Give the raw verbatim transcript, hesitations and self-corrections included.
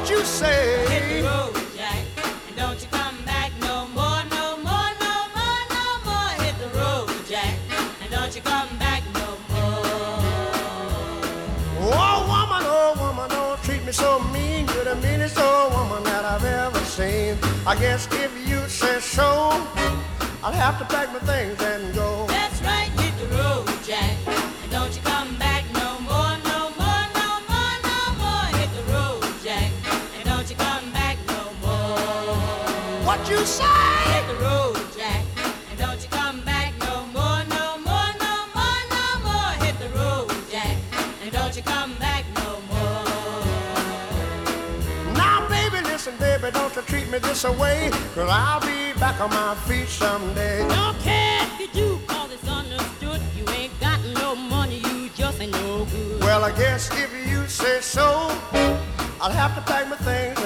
What you say? Hit the road, Jack, and don't you come back no more, no more, no more, no more. Hit the road, Jack, and don't you come back no more. Oh, woman, oh, woman, don't treat me so mean. You're the meanest old woman that I've ever seen. I guess if you say so, I'll have to pack my things and go. That's right, hit the road, Jack, and don't you come back no more, no more, no more, no more. Hit the road, Jack, and don't you come back no more. What you say? Hit the road, Jack, and don't you come back no more, no more, no more, no more. Hit the road, Jack, and don't you come back no more. Now, baby, listen, baby, don't you treat me this away, 'cause I'll be back on my feet someday. Don't care if you do, 'cause it's understood. You ain't got no money, you just ain't no good. Well, I guess if you say so, I'll have to pack my things